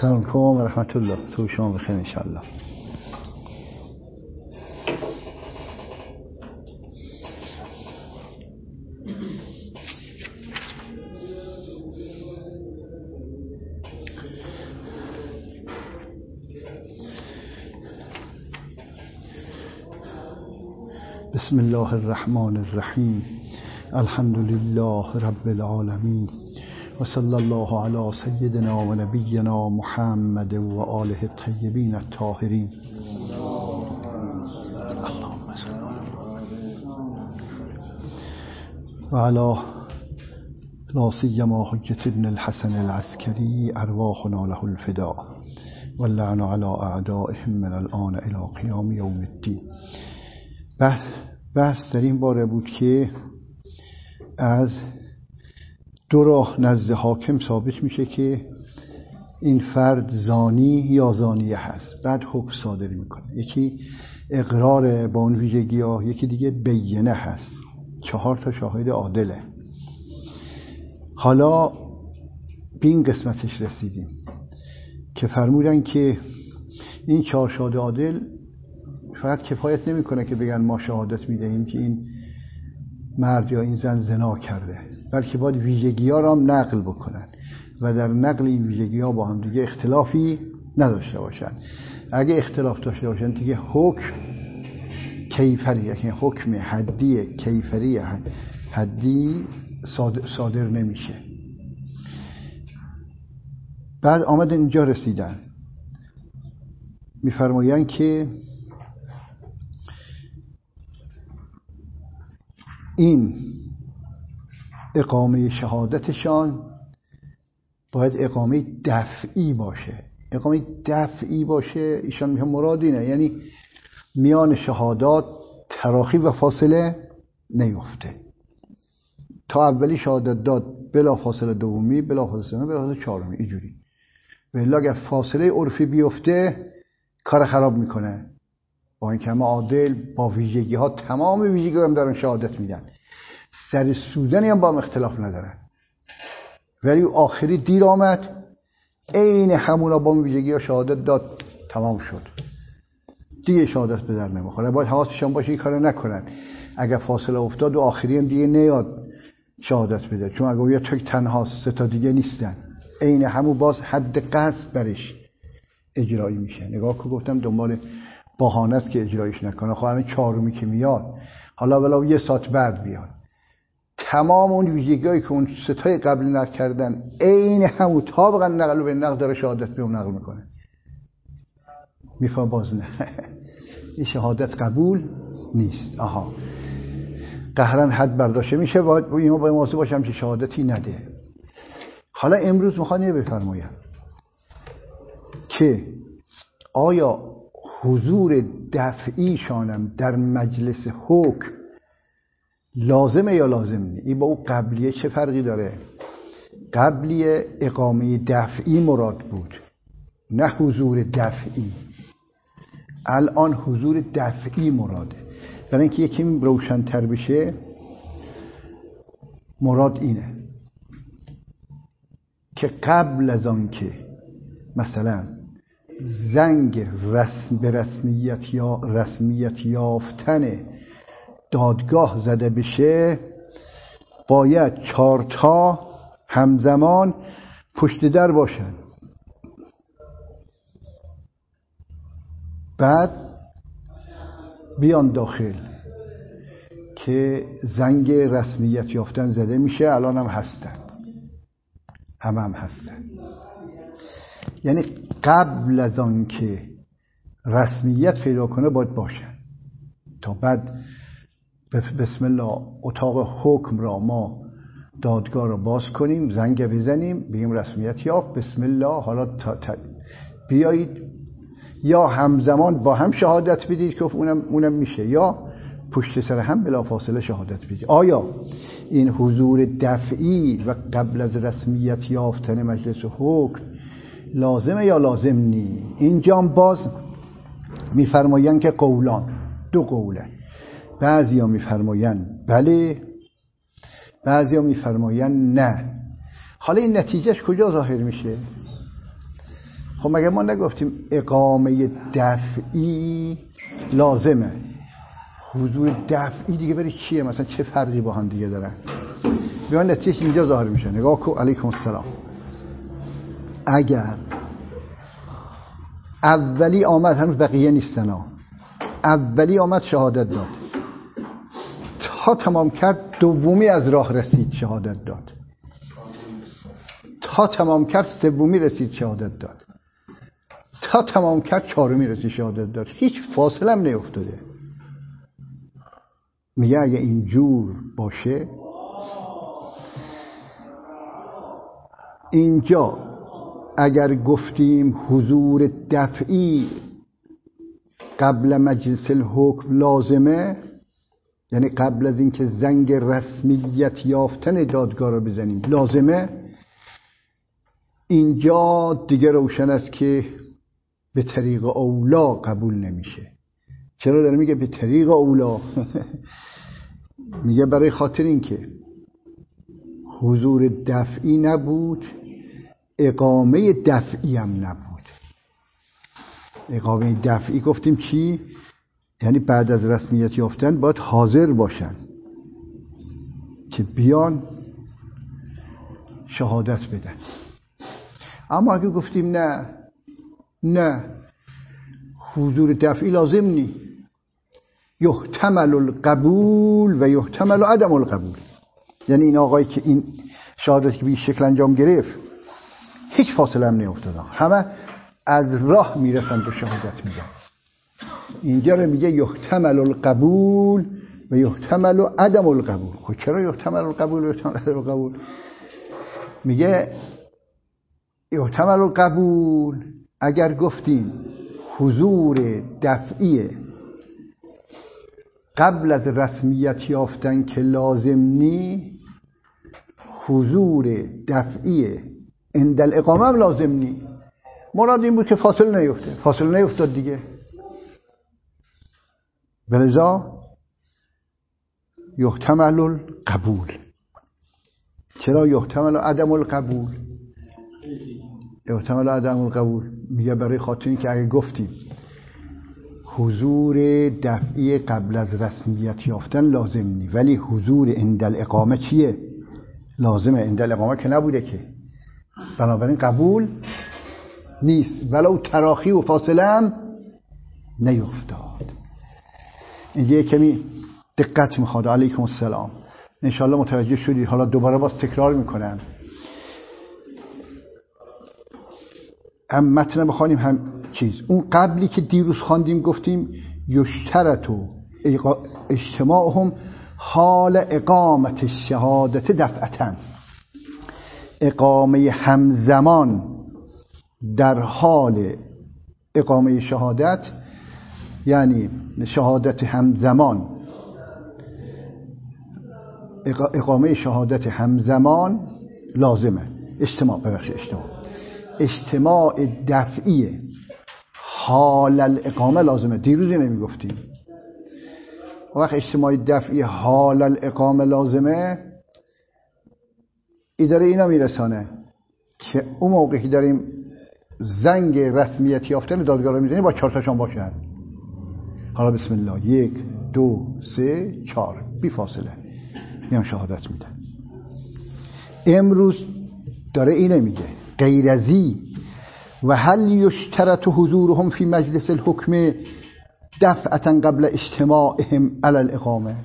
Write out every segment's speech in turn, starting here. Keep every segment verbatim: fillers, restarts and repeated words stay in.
السلام علیکم و رحمت الله. صبح شما بخیر انشاءالله. بسم الله الرحمن الرحیم. الحمد لله رب العالمین و صلی الله علی سیدنا و نبینا محمد و آله الطیبین الطاهرین. اللهم صل و علی لا سیما حجة ابن الحسن العسکری ارواحنا له الفداء واللعن علی اعدائهم من الآن الی قیام یوم الدین. بحث در این باره بود که از دو راه نزد حاکم ثابت میشه که این فرد زانی یا زانیه هست، بعد حکم صادر میکنه. یکی اقرار با اون ویژگی ها، یکی دیگه بینه هست. چهار تا شاهد عادله. حالا به این قسمتش رسیدیم که فرمودن که این چهار شاهد عادل فقط کفایت نمیکنه که بگن ما شهادت میدهیم که این مرد یا این زن زنا کرده، بلکه باید ویژگی ها را هم نقل بکنن و در نقل این ویژگی ها با هم دیگه اختلافی نداشته باشن. اگه اختلاف داشته باشن دیگه حکم کیفری، یعنی حکم حدی کیفری حدی صادر نمیشه. بعد آمدن اینجا رسیدن میفرمایند که این اقامه شهادتشان باید اقامه دفعی باشه. اقامه دفعی باشه ایشان میگن مراد اینه، یعنی میان شهادات تراخی و فاصله نیفته. تا اولی شهادت داد بلا فاصله دومی، بلا فاصله سومی، بلا فاصله چهارمی، اینجوری. ولی اگر فاصله عرفی بیفته کار خراب میکنه. با این که همه عادل با ویژگی ها، تمام ویژگی هم دارن شهادت میدن، سر سودنی هم با هم اختلاف ندارن، ولی آخری دیر آمد عین همونا با ویژگی ها شهادت داد، تمام شد دیگه شهادت به در نمیخوره. باید حواسشان باشه این کارو نکنن. اگر فاصله افتاد و آخری هم دیگه نیاد شهادت بده، چون اگه یا تک تنها سه تا دیگه نیستن عین همو، باز حد قصد برش اجرایی میشه. نگاه که گفتم دنبال بهانه است که اجرایش نکنه. خب همین چهارمی که میاد، حالا ولو یه ساعت بعد بیاد، تمام اون ویژگی‌هایی که اون ستای قبل نقل کردن عین همون طابقاً نقل به نقل داره شهادت به اون نقل میکنه. میفهم باز نه این شهادت قبول نیست. آها قهرن حد برداشته میشه، باید اینا با مواظب باشم که شهادتی نده. حالا امروز میخوان یه بفرمایم که آیا حضور دفعیشانم در مجلس حکم لازمه یا لازم نیست؟ این با اون قبلیه چه فرقی داره؟ قبلیه اقامه دفعی مراد بود، نه حضور دفعی. الان حضور دفعی مراده. برای اینکه یکی روشن‌تر بشه، مراد اینه که قبل از آن که مثلا زنگ رسم به رسمیت یا رسمیت یافتن دادگاه زده بشه، باید چهار تا همزمان پشت در باشن. بعد بیان داخل که زنگ رسمیت یافتن زده میشه. الان هم هستن، هم هم هستن. یعنی قبل از آن که رسمیت پیدا کنه باید باشن، تا بعد بسم الله اتاق حکم را ما دادگاه را باز کنیم، زنگ بزنیم، بگیم رسمیت یافت، بسم الله حالا تا تا بیایید. یا همزمان با هم شهادت بدید که اونم اونم میشه، یا پشت سر هم بلافاصله شهادت بدید. آیا این حضور دفعی و قبل از رسمیت یافتن مجلس حکم لازمه یا لازم نی؟ اینجا باز میفرمایند که قولان، دو قوله. بعضی ها میفرمایند بله، بعضی ها میفرمایند نه. حالا این نتیجهش کجا ظاهر میشه؟ خب مگه ما نگفتیم اقامه دفعی لازمه؟ حضور دفعی دیگه برای چیه؟ مثلا چه فرقی با هم دیگه دارن؟ بیان نتیجه اینجا ظاهر میشه. نگاه کن. علیکم السلام. اگر اولی آمد، هنوز بقیه نیستن ها، اولی آمد شهادت داد، تا تمام کرد دومی از راه رسید شهادت داد، تا تمام کرد سومی رسید شهادت داد، تا تمام کرد چهارمی رسید شهادت داد، هیچ فاصله هم نیفتاده. میگه اگه اینجور باشه، اینجا اگر گفتیم حضور دفعی قبل مجلس الحکم لازمه، یعنی قبل از اینکه زنگ رسمیت یافتن دادگاه رو بزنیم لازمه، اینجا دیگه روشن است که به طریق اولا قبول نمیشه. چرا داره میگه به طریق اولا؟ میگه برای خاطر اینکه حضور دفعی نبود، اقامه دفعی هم نبود. اقامه دفعی گفتیم چی؟ یعنی بعد از رسمیت یافتن باید حاضر باشن که بیان شهادت بدن. اما اگه گفتیم نه نه حضور دفعی لازم نی، یحتمل القبول و یحتمل عدم القبول، یعنی این آقایی که این شهادت که به این شکل انجام گرفت هیچ فاصله هم نیفتاد، همه از راه میرسن به شهادت میدن. اینجا رو میگه یحتمل القبول و یحتمل عدم القبول. خب چرا یحتمل القبول و یحتمل عدم القبول؟ میگه یحتمل القبول اگر گفتیم حضور دفعی قبل از رسمیت یافتن که لازم نی، حضور دفعی عند الاقامه هم لازم نی. مراد این بود که فاصله نیفته، فاصله نیفتاد دیگه. بلذا یحتمل القبول. چرا یحتمل عدم القبول؟ یحتمل عدم القبول میگه برای خاطر این که اگه گفتیم حضور دفعی قبل از رسمیت یافتن لازم نی، ولی حضور عند الاقامه چیه؟ لازمه. عند الاقامه که نبوده که، بنابراین قبول نیست ولو تراخی و فاصله هم نیفتاد. اینجا کمی دقت میخواد. علیکم السلام. انشالله متوجه شدید. حالا دوباره باز تکرار میکنم، هم متن بخوانیم هم چیز. اون قبلی که دیروز خواندیم گفتیم یشترطو اجتماعهم حال اقامت الشهادت دفعتاً، اقامه همزمان در حال اقامه شهادت، یعنی شهادت همزمان، اقامه شهادت همزمان لازمه. اجتماع ببخش اجتماع اجتماع دفعی حال الاقامه لازمه. دیروز نمی گفتیم وقت اجتماع دفعی حال الاقامه لازمه، اداره اینا میرسانه که اون موقعی که داریم زنگ رسمیت یافتن دادگاه رو میزنیم با چهار تاشان باشن. حالا بسم الله، یک دو سه چهار، بی فاصله میان شهادت میدن. امروز داره اینه میگه غیر ازی و هل یشترط حضورهم فی مجلس الحکم دفعتا قبل اجتماعهم علی الاقامه.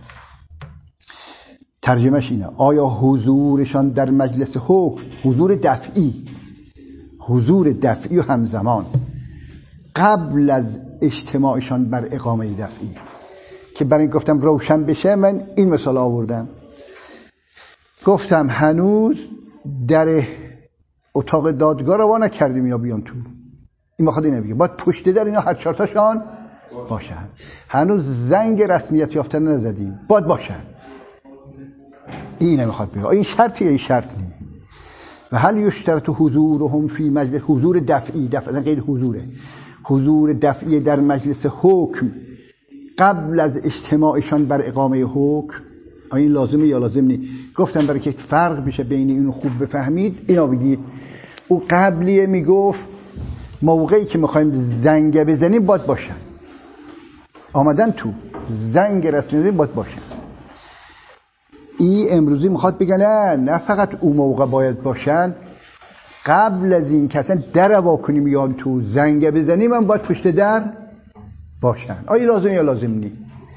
ترجمهش اینه، آیا حضورشان در مجلس حکم، حضور دفعی، حضور دفعی و همزمان قبل از اجتماعشان بر اقامه دفعی، که برای این گفتم روشن بشه من این مثال آوردم. گفتم هنوز در اتاق دادگاه رو وا نکردیم یا بیان تو، این میخواد اینو بگه باید پشت در اینا هر چهار تاشان باشن. هنوز زنگ رسمیت یافتن نزدیم، باید باشن. این نمیخواد بگه این شرطیه، این شرط نیست. و هل یشترط حضورهم فی مجلس، حضور دفعی، دفعا غیر حضوره، حضور دفعی در مجلس حکم قبل از اجتماعشان بر اقامه حکم، این لازمه یا لازم نیست؟ گفتم برای که فرق بشه بین اینو خوب بفهمید اینا بگید. او قبلیه میگفت موقعی که میخوایم زنگ بزنیم باید باشن، آمدن تو زنگ رسمی بزنیم باید باشن. این امروزی میخواد بگن نه نه فقط اون موقع باید باشن، قبل از این که اصلا در وا کنیم یا تو زنگ بزنیم هم باید پشت در باشن. آیا لازم یا لازم نی؟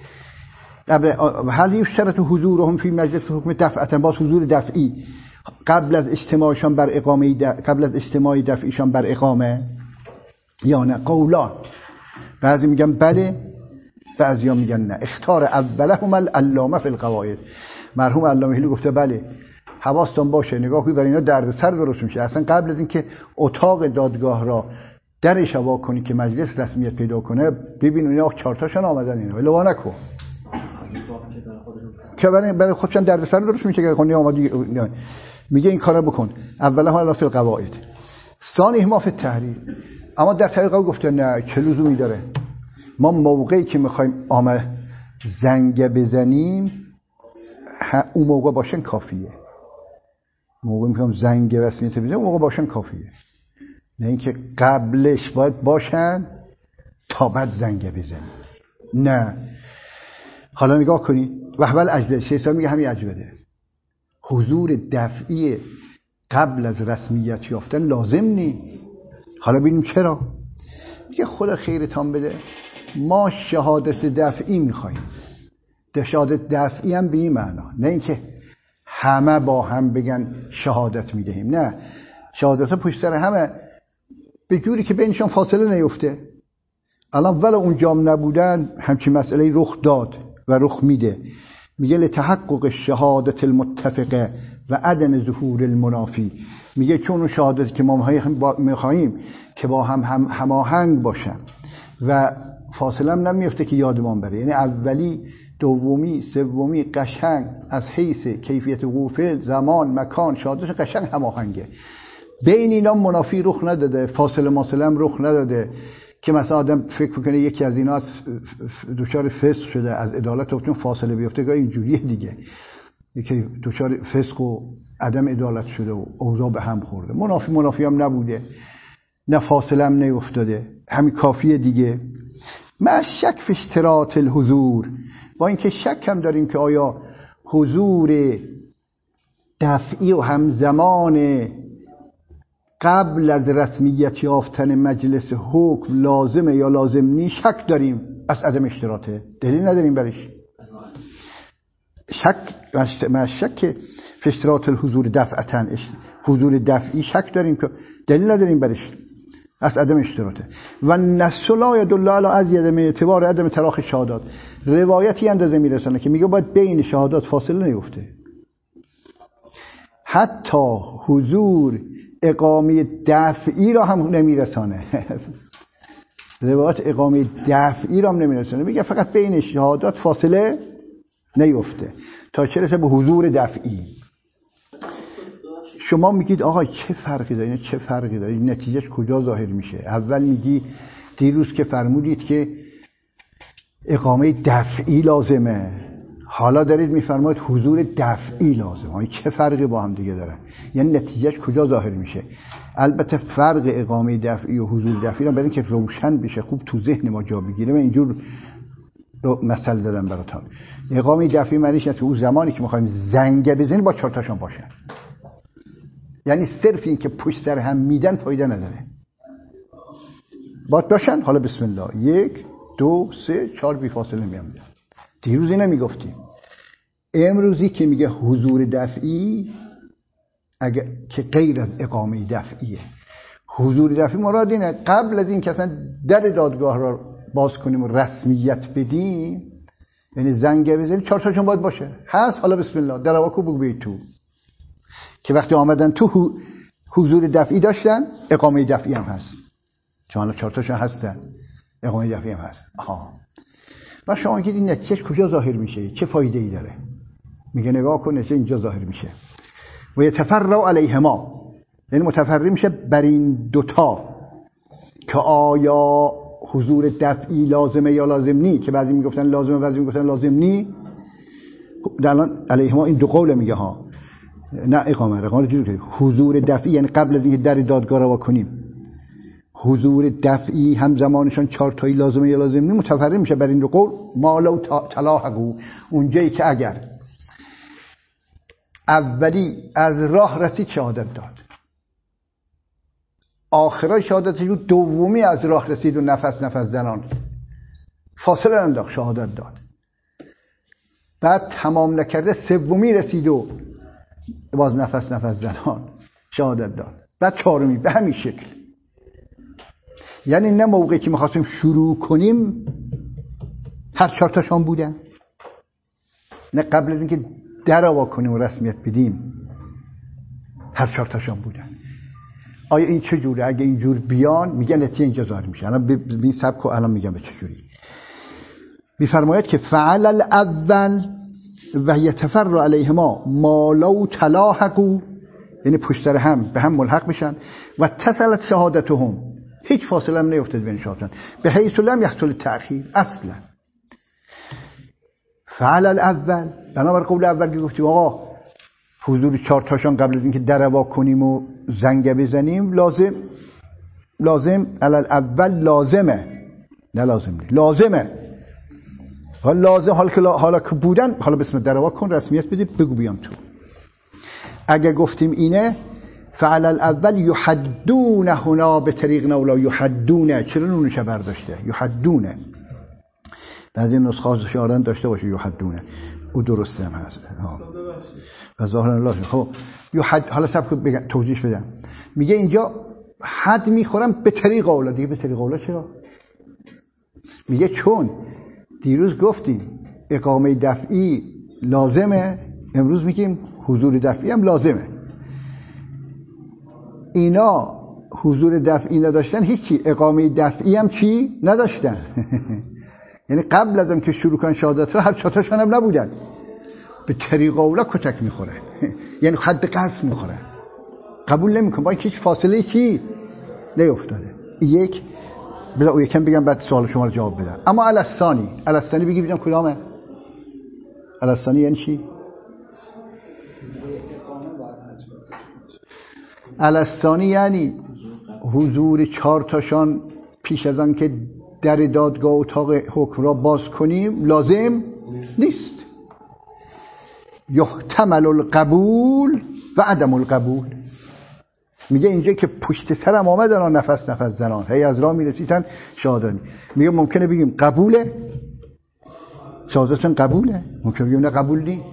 هل یشترط حضورهم فی مجلس حکم دفعتا، باز حضور دفعی قبل از اجتماعشان بر اقامه قبل از اجتماع دفعیشان بر اقامه یا نه؟ قولان، بعضی میگن بله، بعضیا میگن نه. اختار اولهم العلامه فی القواعد، مرحوم علامه هیلی گفته بله حواستون باشه، نگاه کنید برای اینا دردسر درست میشه. اصلا قبل از اینکه اتاق دادگاه را درش وا کنی که مجلس رسمیت پیدا کنه، ببین اینا چهار تاشون آمدن، اینا ولو نکن که برای برای خودشون دردسر درست میشه که خونی اومد میگه این کارو بکن. اولا حالا فی القواعد، ثانی ما فی التحریر. اما در طریقه گفته نه، چه لزومی داره؟ ما موقعی که میخوایم آمه زنگ بزنیم اون موقع باشن کافیه. موقع میخوام زنگ رسمیت بزنیم اون موقع باشن کافیه، نه اینکه قبلش باید باشن تا بعد زنگ بزنیم. نه. حالا نگاه کنید وحول اجبه شیطان میگه همین اجبه، حضور دفعی قبل از رسمیت یافتن لازم نی. حالا ببینیم چرا. میگه خدا خیرتان بده، ما شهادت دفعی میخوایم. شهادت دفعی هم به این معنا، نه اینکه همه با هم بگن شهادت میدهیم، نه، شهادت ها پشت سر همه به جوری که بینشان فاصله نیفته. الان ولی اونجام نبودن همچین مسئله رخ داد و رخ میده. میگه لتحقق شهادت المتفقه و عدم ظهور المنافی. میگه چون اون شهادتی که ما میخواییم که با هم, هم هماهنگ باشن و فاصله هم نمیفته که یادمان بره، یعنی اولی دومی سومی قشنگ از حیث کیفیت وقوع زمان مکان شهادت قشنگ هماهنگه. بین اینا منافی رخ نداده، فاصله ماصله هم رخ نداده که مثلا آدم فکر میکنه یکی از اینا از دچار فسق شده از عدالت افتون فاصله بیفته، گاهی اینجوریه دیگه، یکی دچار فسق و عدم عدالت شده و اوضاع به هم خورده. منافی منافی هم نبوده، نه فاصله هم نیفتاده، همین کافیه دیگه. ما شک فی اشتراط الحضور، با اینکه شک هم داریم که آیا حضور دفعی و همزمان قبل از رسمیت یافتن مجلس حکم لازمه یا لازم نی، شک داریم از عدم اشتراطه، دلیل نداریم برش. شک ما شک فی اشتراط الحضور دفعتن، حضور دفعی شک داریم که دلیل نداریم برش از عدم اشتراطه. و نص لا یدل علی ازید من اعتبار عدم تراخی شهادات، روایتی اندازه میرسونه که میگه باید بین شهادات فاصله نیفته. حتی حضور اقامه دفعی را هم نمیرسانه. روایت اقامه دفعی را هم نمیرسانه، میگه فقط بین شهادات فاصله نیفته تا چه رسه به حضور دفعی. شما میگید آقا چه فرقی داره، چه فرقی داره، نتیجهش کجا ظاهر میشه؟ اول میگی دیروز که فرمودید که اقامه دفعی لازمه، حالا دارید میفرمایید حضور دفعی لازمه. چه فرقی با هم دیگه داره؟ یعنی نتیجهش کجا ظاهر میشه؟ البته فرق اقامه دفعی و حضور دفعی رو برای اینکه روشن بشه خوب تو ذهن ما جا بگیره من اینجور رو مثل زدم براتون. اقامه دفعی معنیش اینه که اون زمانی که میخوایم زنگ بزنیم با چهار تاشون باشه، یعنی صرف این که پشت سر هم میدن فایده نداره، باید باشن. حالا بسم الله، یک دو سه چهار بی فاصله میام. دیروز اینو میگفتیم، امروزی که میگه حضور دفعی اگه که غیر از اقامه دفعیه، حضور دفعی مراد اینه قبل از این که اصلا در دادگاه را باز کنیم و رسمیت بدیم، یعنی زنگ بزنیم چهار تاشون باید باشه. هست؟ حالا بسم الله در واکو بگو بید تو که وقتی آمدن تو حضور دفعی داشتن، اقامه دفعی هم هست، چون حالا چهار تاشون هستن، اقامه دفعی هم هست. آها. و شما میگید این نتیجهش کجا ظاهر میشه؟ چه فایده ای داره؟ میگه نگاه کن نتیجه اینجا ظاهر میشه. و یتفرع علیهما، یعنی متفرع میشه بر این دوتا که آیا حضور دفعی لازمه یا لازم نی، که بعضی میگفتن لازمه بعضی میگفتن لازم نی. در الان علیهما این دو قول میگه ها، نه اقامه. اقامه جوری که حضور دفعی یعنی قبل از اینکه در دادگاه رو وا کنیم حضور دفعی همزمانشان چهار تایی لازمه یا لازم نیست متفرع میشه بر این دو قول. ما لو تلاحقوا، اونجایی که اگر اولی از راه رسید شهادت داد، آخرای شهادتش بود دومی از راه رسید و نفس نفس زنان فاصله انداخت شهادت داد، بعد تمام نکرده سومی رسید و باز نفس نفس زنان شهادت داد، بعد چهارمی، به همین شکل. یعنی نه موقعی که می‌خواستیم شروع کنیم هر چهار تاشون بودن، نه قبل از اینکه در وا کنیم و رسمیت بدیم هر چهار تاشون بودن. آیا این چه جوره؟ اگه اینجور بیان میگن نتیجه اینجا ظاهر میشه. الان ببین سبکو الان میگم به چه جوری. میفرماید که فعل الاول و یتفر علیهما ما لو تلاحقوا، یعنی پشت سر هم به هم ملحق بشن و اتصلت شهادتهم، هیچ فاصله هم نیفتاد بین شهادتشون، به حیث لم یحصل تأخیر اصلا. فعل الاول، بنابر قول اول که گفتیم آقا حضور چهار تاشان قبل از اینکه در وا کنیم و زنگ بزنیم لازم لازم علل اول لازمه، نه لازم نیست، لازمه. حالا لازم حالا که حالا که بودن، حالا بسم در وا کن، رسمیت بدیم، بگو بیام تو. اگه گفتیم اینه فعل الاول یحدون هنا به طریق نولا، یحدونه، چرا نونش برداشته؟ یحدونه. بعضی نسخه شاردن داشته باشه یحدونه، او درسته هم هست و ظاهرا لازم. خب یحد، حالا سبک بگم توضیح بدم. میگه اینجا حد میخورم به طریق اولا. دیگه به طریق اولا چرا؟ میگه چون دیروز گفتیم اقامه دفعی لازمه، امروز میگیم حضور دفعی هم لازمه. اینا حضور دفعی نداشتن، هیچی. اقامه دفعی هم چی؟ نداشتن. یعنی قبل از اینکه شروع کنن شهادت را هر چهارتاشون هم نبودن. به طریق اولا کتک میخوره. یعنی حد قصد میخوره، قبول نمیکنه، با اینکه هیچ فاصله چی نیفتاده. یک بلا او یکم بگم بعد سوال شما رو جواب بدم. اما الثانی، الثانی بگی بگم کدامه؟ الثانی یعنی چی؟ الثانی یعنی حضور چهار تاشان پیش از آن که در دادگاه اتاق حکم را باز کنیم لازم نیست. یحتمل القبول و عدم القبول. میگه اینجا که پشت سرم آمدن و نفس نفس زنان هی از راه میرسیدن شهادت، میگه ممکنه بگیم قبوله، شهادتشون قبوله، ممکنه بگیم نه قبول نی.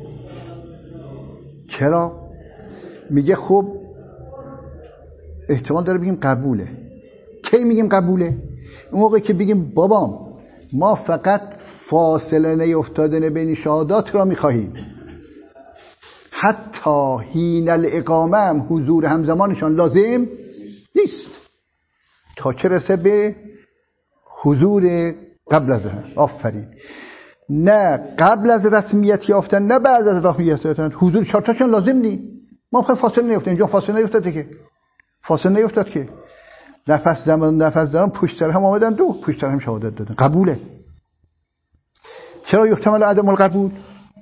چرا؟ میگه خب احتمال داره بگیم قبوله. کی میگیم قبوله؟ اون موقع که بگیم بابام ما فقط فاصله نیفتادن بین شهادات را میخواهیم، حتی حین الاقامه هم حضور همزمانشان لازم نیست، تا چه رسه به حضور قبل از هم. آفرین. نه قبل از رسمیت یافتن، نه بعد از رسمیت یافتن. حضور چهارتاشون لازم نیست. ما میخوایم فاصله نیفتاد، اینجا فاصله نیفتاده که، فاصله نیفتاد که نفس زمان نفس زمان پشت سر هم آمدن، دو پشت سر هم شهادت دادن، قبوله. چرا یحتمل عدم القبول؟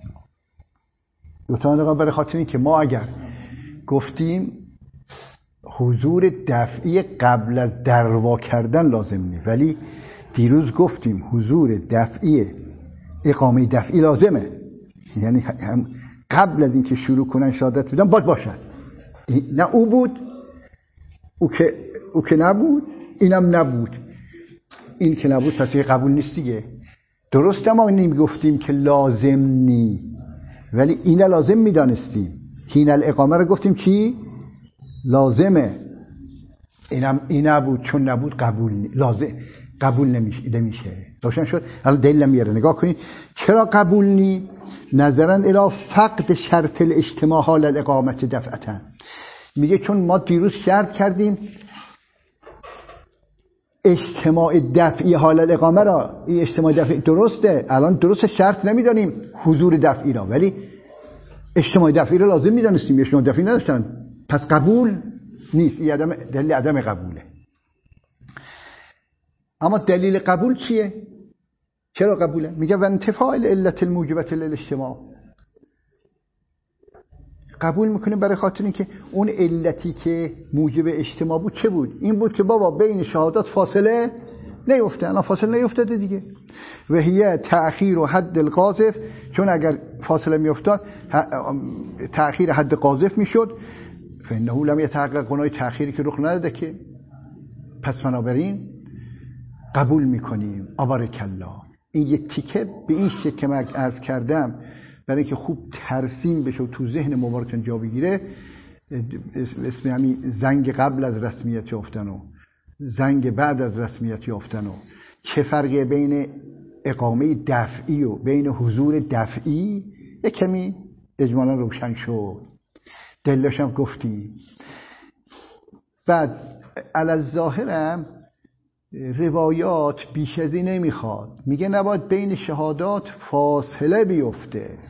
یحتمل برای خاطر این که ما اگر گفتیم حضور دفعی قبل از دروا کردن لازم نیست، ولی دیروز گفتیم حضور دفعی اقامه دفعی لازمه، یعنی هم قبل از اینکه شروع کنن شهادت بدن باید باشن. نه او بود، او که او که نبود، اینم نبود. این که نبود پس قبول نیست دیگه. درسته ما نمیگفتیم که لازم نی، ولی اینا لازم میدانستیم. حین الاقامه رو گفتیم چی؟ لازمه. اینم این نبود، چون نبود قبول نی. لازم قبول نمیشه نمیشه. روشن شد؟ حالا دلیل میاره، نگاه کنید چرا قبول نی؟ نظرا الی فقد شرط الاجتماع حال الاقامت دفعتا. میگه چون ما دیروز شرط کردیم اجتماع دفعی حال الاقامه را، این اجتماع دفعی درسته، الان درست شرط نمیدانیم حضور دفعی را، ولی اجتماع دفعی را لازم میدانستیم، اجتماع دفعی نداشتن، پس قبول نیست. این عدم دلیل عدم قبوله. اما دلیل قبول چیه؟ چرا قبوله؟ میگه و انتفاع العلت الموجبه للاجتماع. قبول میکنیم برای خاطر اینکه اون علتی که موجب اجتماع بود چه بود؟ این بود که بابا بین شهادات فاصله نیفته. الان فاصله نیفتاده دیگه. و هی تأخیر و حد القاذف، چون اگر فاصله میافتاد تأخیر حد قاذف میشد، فانه لم یتحقق، گناه تأخیری که رخ نداده که. پس بنابراین قبول میکنیم. آبارک الله. این یه تیکه به این شکل که من عرض کردم برای اینکه خوب ترسیم بشه و تو ذهن مبارکان جا بگیره، اسم همین زنگ قبل از رسمیت یافتن و زنگ بعد از رسمیت یافتن و چه فرقی بین اقامه دفعی و بین حضور دفعی یک کمی اجمالا روشن شد. دلشم گفتی. بعد علی ظاهرم روایات بیش از این نمیخواد. میگه نباید بین شهادات فاصله بیفته.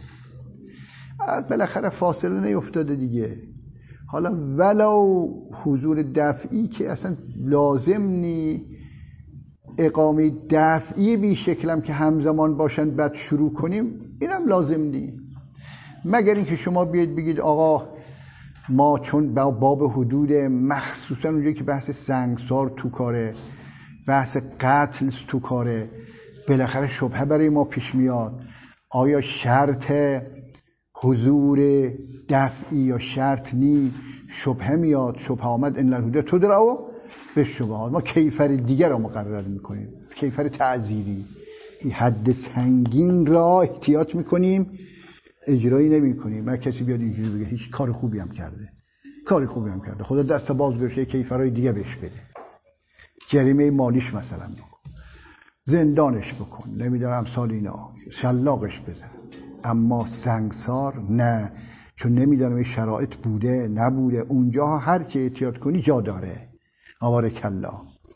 بالاخره فاصله نیفتاده دیگه. حالا ولو حضور دفعی که اصلا لازم نی، اقامه دفعی بی شکلم که همزمان باشن بعد شروع کنیم اینم لازم نی. مگر اینکه شما بیاید بگید آقا ما چون باب حدود مخصوصا اونجایی که بحث سنگسار تو کاره، بحث قتل تو کاره، بالاخره شبهه برای ما پیش میاد. آیا شرط حضور دفعی یا شرط نی؟ شبهه میاد. شبهه آمد ان الهدى تدرا به شبهات. ما کیفر دیگر رو مقرر میکنیم، کیفر تعزیری. این حد سنگین را احتیاط میکنیم، اجرایی نمیکنیم. من کسی بیاد اینجوری بگه هیچ کار خوبی هم کرده، کار خوبی هم کرده، خدا دست باز گذاشته کیفرهای دیگه بهش بده، جریمه مالیش مثلا بکن، زندانش بکن، نمیدونم امثال اینا، شلاقش بزن. اما سنگسار نه، چون نمیدونم این شرایط بوده نبوده. اونجا هر چه احتیاط کنی جا داره. آبارک الله.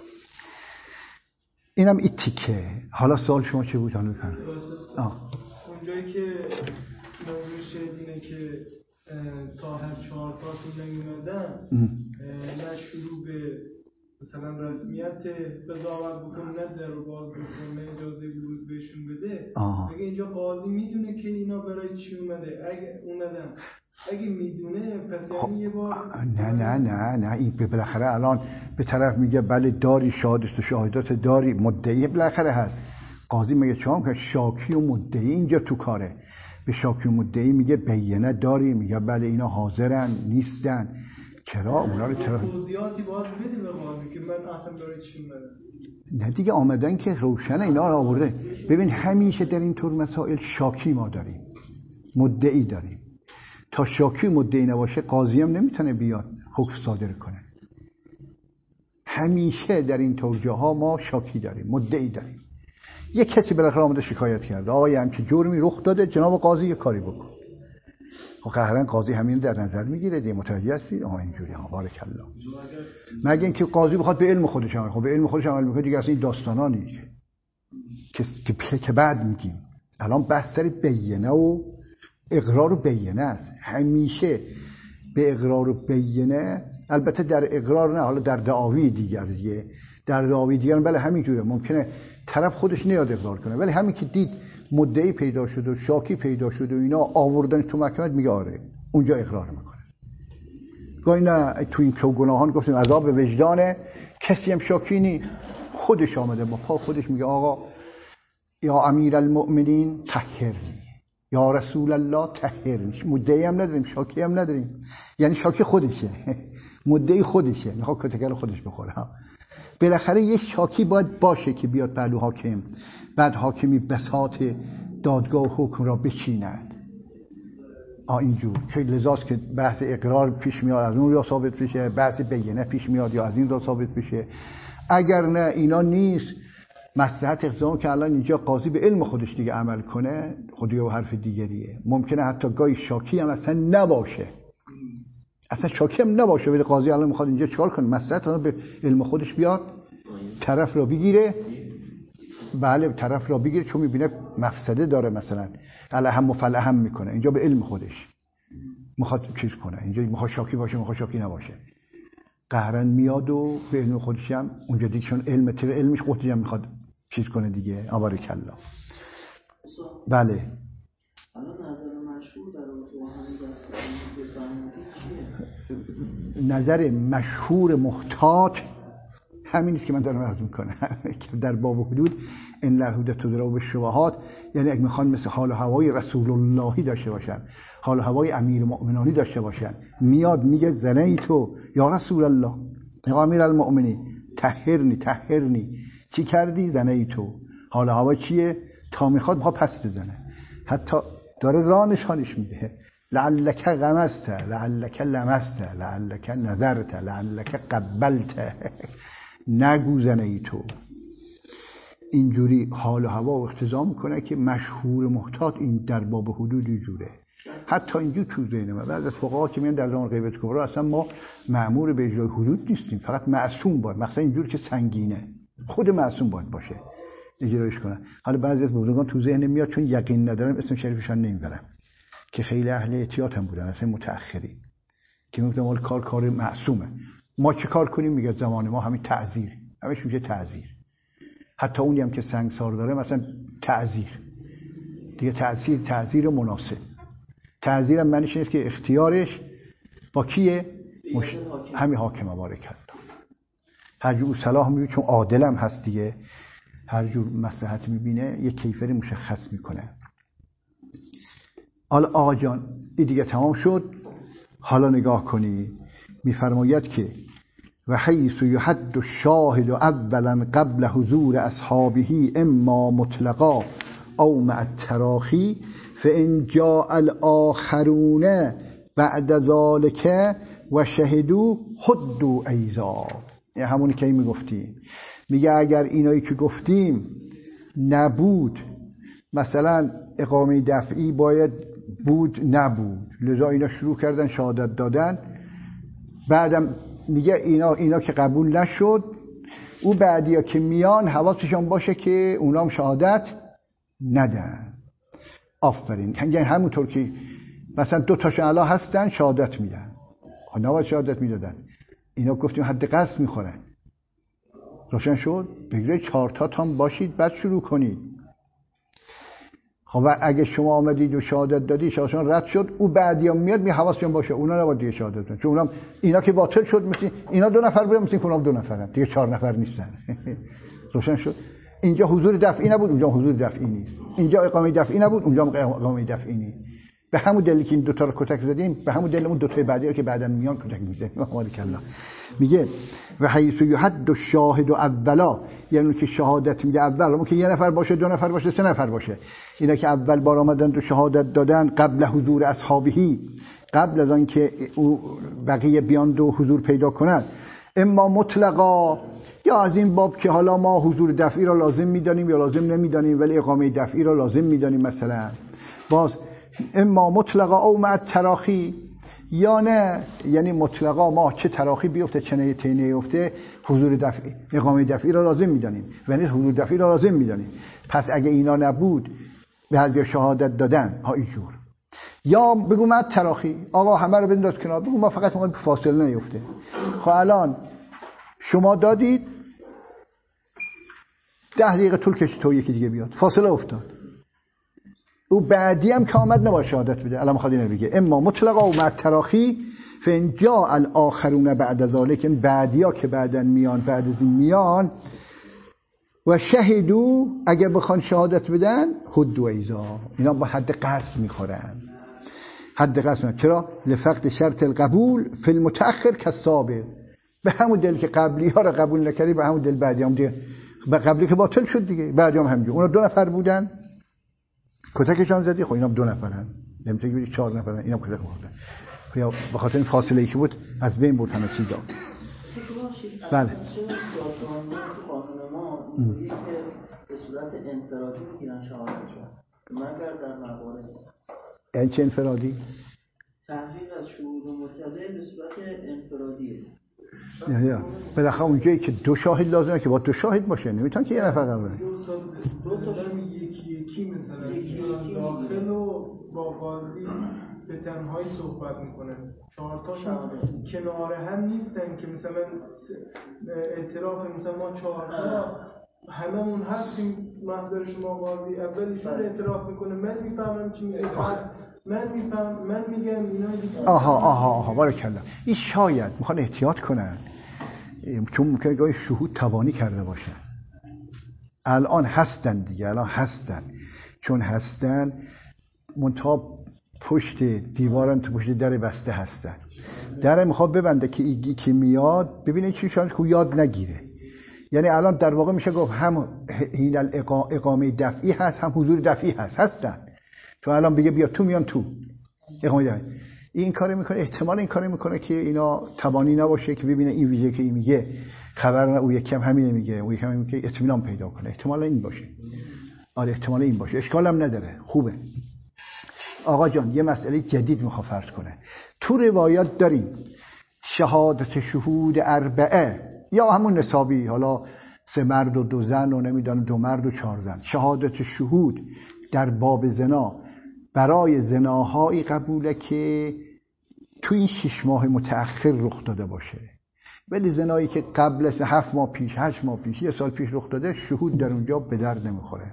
اینم این تیکه. حالا سوال شما چه بود؟ آه. اونجایی که موضوع شدینه که تا هر چهار تاشون نمیمدن نه شروع به مثلا رسمیت قضاوت بکنه، نه در رو باز بکنه، نه اجازه ورود بهشون بده. اگه اینجا قاضی میدونه که اینا برای چی اومده، اگه اومدن اگه میدونه پس یعنی یه بار نه نه نه نه این بالاخره الان به طرف میگه بله داری شهادت و شهادت داری، مدعی بالاخره هست. قاضی میگه چون که شاکی و مدعی اینجا تو کاره، به شاکی و مدعی میگه بینه داری، میگه بله اینا حاضرن نیستن. چرا اونا رو چرا توضیحاتی باید بده به قاضی که من اصلا برای چی اومدم؟ نه دیگه آمدن که روشنه، اینا رو آورده. ببین همیشه در این طور مسائل شاکی ما داریم، مدعی داریم. تا شاکی مدعی نباشه قاضی هم نمیتونه بیاد حکم صادر کنه. همیشه در این طور جاها ما شاکی داریم، مدعی داریم. یک کسی بالاخره آمده شکایت کرده آقا همچین جرمی رخ داده، جناب قاضی یه کاری بکن. خب قهرن قاضی همین در نظر میگیره دیگه. متوجه هستی؟ آها اینجوری ها. بارک الله. مگه اینکه قاضی بخواد به علم خودش عمل، خب به علم خودش عمل میکنه دیگه. اصلا این داستانا نیست که که که بعد میگیم. الان بحث سر بینه و اقرار و بینه است. همیشه به اقرار و بینه، البته در اقرار نه، حالا در دعاوی دیگر دیگه، در دعاوی دیگر بله همینجوره. ممکنه طرف خودش نیاد اقرار کنه، ولی همین که دید مدعی پیدا شد و شاکی پیدا شد و اینا آوردن تو محکمه میگه آره اونجا اقرار میکنه. گاهی نه تو این تو گناهان گفتیم عذاب وجدانه، کسی هم شاکی نی، خودش آمده با پا خودش میگه آقا یا امیر المؤمنین طهرنی، یا رسول الله طهرنی. مدعی هم نداریم، شاکی هم نداریم. یعنی شاکی خودشه، مدعی خودشه، میخواد کتکل خودش بخوره. بالاخره یه شاکی باید باشه که بیاد پهلو حاکم، بعد حاکمی بساط دادگاه و حکم را بچیند. آ اینجور که لذاست که بحث اقرار پیش میاد، از اون را ثابت بشه، بحث بینه پیش میاد یا از این را ثابت بشه. اگر نه اینا نیست، مصلحت اقضا که الان اینجا قاضی به علم خودش دیگه عمل کنه خودی و حرف دیگریه. ممکنه حتی گاهی شاکی هم اصلا نباشه، اصلا شاکی هم نباشه، ولی قاضی الان میخواد اینجا چیکار کنه؟ مصلحت الان به علم خودش بیاد، طرف را بگیره. بله طرف را بگیره چون میبینه مفسده داره، مثلا الهم و فلهم میکنه. اینجا به علم خودش میخواد چیز کنه، اینجا میخواد شاکی باشه، میخواد شاکی نباشه. قهرن میاد و به علم خودش هم اونجا دیگه چون علم طبع علمش خودش هم میخواد چیز کنه دیگه. آبارک الله. بله الان نظر مشهور در اون تو همین داستان که نظر مشهور محتاط همین است که من دارم عرض میکنم که در باب حدود ان الحدود تدرا بالشبهات، یعنی اگه میخوان مثل حال و هوای رسول اللهی داشته باشن، حال و هوای امیر المؤمنانی داشته باشن، میاد میگه زنی تو یا رسول الله یا امیر المؤمنین طهرنی طهرنی، چی کردی؟ زنی تو. حال و هوا چیه؟ تا میخواد بخواد پس بزنه، حتی داره راه نشانش میده، لعلک غمست لعلک لمست لعلک نظرت لعلک قبلت، نگو زنی تو. اینجوری حال و هوا و اقتضا میکنه که مشهور محتاط این در باب حدودی جوره. حتی اینجور تو ذهن من بعضی از فقها که میگن در زمان غیبت کبری اصلا ما مأمور به اجرای حدود نیستیم، فقط معصوم باید، مثلا اینجور که سنگینه خود معصوم باید باشه اجرایش کنه. حالا بعضی از بزرگان تو ذهن میاد چون یقین ندارن اسم شریفشان نمیبرم که خیلی اهل احتیاط هم بودن، اصلا متأخری که میگن مال کار کار معصومه، ما چه کار کنیم؟ میگه زمان ما همین تعذیر، همش میشه تعذیر. حتی اونی هم که سنگسار داره مثلا تعذیر دیگه، تعذیر تعذیر مناسب. تعذیر هم معنیش اینه که اختیارش با کیه؟ مش... همین حاکم بارک الله. هر جور صلاح میبینه چون عادل هم هست دیگه، هر جور مصلحت میبینه یک کیفری مشخص میکنه. حالا آقا جان این دیگه تمام شد. حالا نگاه کنی میفرماید که و حیث یحد الشاهد اولا قبل حضور اصحابه اما مطلقا او مع التراخی فان جاء الاخرون بعد ذلك و شهدوا حدوا ایضا. یعنی همونی که میگفتیم، میگه اگر اینایی که گفتیم نبود، مثلا اقامه دفعی باید بود نبود، لذا اینا شروع کردن شهادت دادن، بعدم میگه اینا اینا که قبول نشد، او بعدیا که میان حواسشون باشه که اونام شهادت ندن. آفرین. یعنی همونطور که مثلا دو تاشون الا هستن شهادت میدن، خب نباید شهادت میدادن، اینا گفتیم حد قصد میخورن. روشن شد؟ بگیره چهار تا تام باشید بعد شروع کنید. خب اگه شما آمدید و شهادت دادی شهادتشون رد شد، او بعدیام میاد می حواسشون باشه اونا نباید دیگه شهادت بدن، چون اونا اینا که باطل شد، مثل اینا دو نفر بودن، مثل اونام دو نفرن دیگه، چهار نفر نیستن. روشن شد؟ اینجا حضور دفعی نبود، اونجا حضور دفعی نیست. اینجا اقامه دفعی نبود، اونجا اقامه دفعی نیست. به همون دلیلی که این دو تا رو کتک زدیم، به همون دلیل اون دو تا بعدی رو که بعداً میان کتک میزنیم. بارک الله. میگه و حیث یحد الشاهد اولا، یعنی که شهادت میده اول، اون که یه نفر باشه، دو نفر باشه، سه نفر باشه، اینا که اول بار آمدن و شهادت دادن قبل حضور اصحابه، قبل از آن که بقیه بیان و حضور پیدا کنند، اما مطلقا، یا از این باب که حالا ما حضور دفعی را لازم میدانیم یا لازم نمیدانیم، ولی اقامه دفعی را لازم میدانیم، مثلا باز اما مطلقا او مع تراخی، یا نه یعنی مطلقا ما چه تراخی بیفته چه نه نیفته حضور دفعی اقامه دفعی را لازم میدانیم، یعنی حضور دفعی را لازم میدانیم. پس اگه اینا نبود به هزار شهادت دادن ها اینجور، یا بگو مع تراخی، آقا همه رو بنداز کنار، بگو ما فقط ما فاصله نیفته. خب الان شما دادید ده دقیقه طول کشید تا یکی دیگه بیاد، فاصله افتاد، او بعدی هم که آمد نباید شهادت بده. الان میخواد اینو بگه اما مطلقا و مع تراخی فان جاء الاخرون بعد ذلك، بعدیا که بعدن میان، بعد از این میان، و شهدوا اگر بخوان شهادت بدن حدوا ایضا، اینا با حد قصد میخورن. حد قصد میخورن چرا؟ لفقد شرط القبول فی المتأخر کالسابق، به همون دل که قبلی ها رو قبول نکردی به همون دل بعدی هم دیگه، به قبلی که باطل شد دیگه، بعدی هم همینجور. اونا دو نفر بودن کتکشان زدی، خب اینا دو نفرن، نمیتونی بگی چهار نفرن، اینا کتک خوردن، یا به خاطر این فاصله ای که بود از بین برد همه چیزا. بله به صورت انفرادی میگیرن شهادتشون، مگر در موارد این چه انفرادی؟ تحقیق از شهود مطلع به صورت انفرادیه. یا یا بالاخره اونجایی که دو شاهد لازمه که با دو شاهد باشه، نمیتونن که یه نفر قرار بده. دو تا دارم یکی یکی مثلا یکی داخل و با قاضی به تنهایی صحبت میکنه، چهار تاشون کنار هم نیستن که مثلا اعتراف مثلا ما چهار تا هممون هستیم محضر شما قاضی، اولیشون اعتراف میکنه من میفهمم چی میگه، من میفهم من میگم اینا دیگه. آها آها آها بارکالله. این شاید میخوان احتیاط کنن چون ممکنه گاهی شهود توانی کرده باشن. الان هستن دیگه، الان هستن، چون هستن منتها پشت دیوارن، تو پشت در بسته هستن. در میخواد ببنده که ایگی که میاد ببینه چی شاید که یاد نگیره. یعنی الان در واقع میشه گفت هم این اقامه دفعی هست هم حضور دفعی هست، هستن. تو الان بگه بیا تو، میان تو اقامه دفعی. این کاری میکنه، احتمال این کاری میکنه که اینا توانی نباشه که ببینه این ویژه که این میگه خبر نه، او یکم همین میگه، او یکم میگه اطمینان پیدا کنه. احتمال این باشه. آره احتمال این باشه، اشکال هم نداره، خوبه. آقا جان یه مسئله جدید میخوام فرض کنه. تو روایات داریم شهادت شهود اربعه یا همون نسابی، حالا سه مرد و دو زن و نمیدونم دو مرد و چهار زن، شهادت شهود در باب زنا برای زناهایی قبوله که تو این شش ماه متأخر رخ داده باشه. ولی زنایی که قبل از هفت ماه پیش، هشت ماه پیش، یه سال پیش رخ داده، شهود در اونجا به درد نمیخوره.